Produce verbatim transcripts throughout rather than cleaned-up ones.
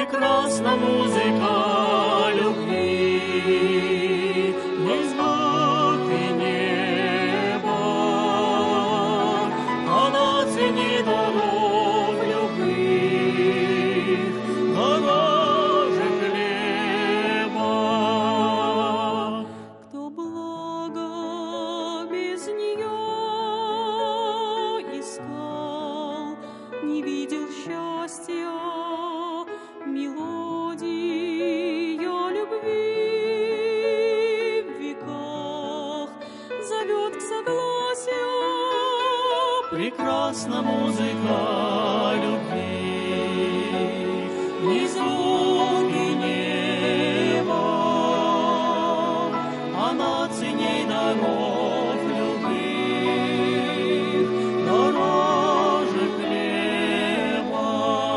прекрасна музыка любви, не звуки неба, она ценит даров любви, дороже хлеба. Кто благо без нее искал, не видел счастья, мелодия любви в веках зовет к согласию. Прекрасна музыка любви, ни звуки неба, она ценней даров любви, дороже хлеба.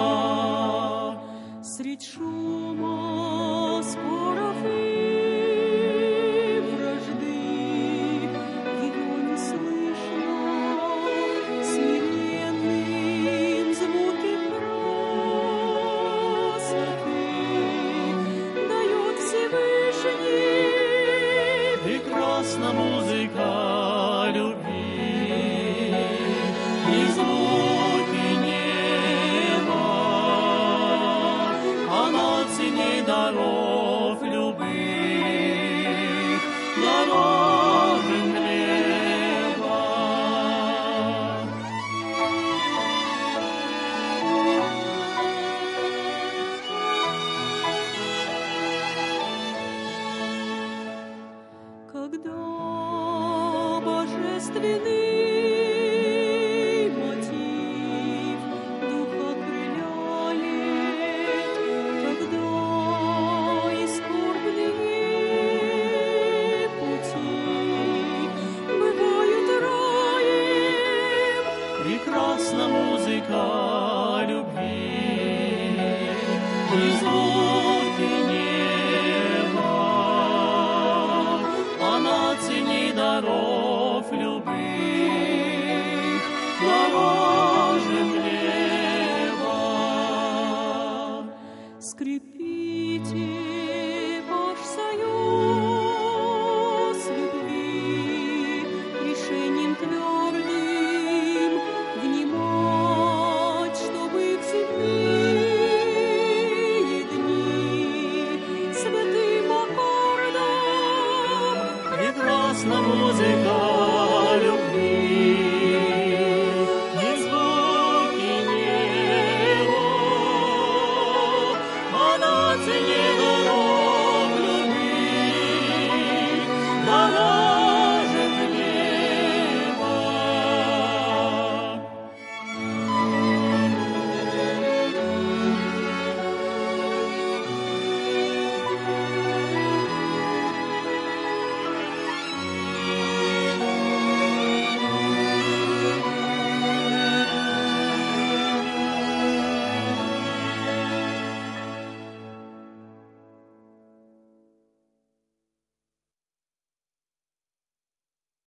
Средь шума споров и вражды его не слышно, смиренным звуки красоты дает Всевышний. Прекрасна музыка любви, и звуки неба, она ценней даров любых, дороже хлеба. Когда божественный мотив духа окрыляет, когда и скорбные пути бывают раем, прекрасна музыка любви, и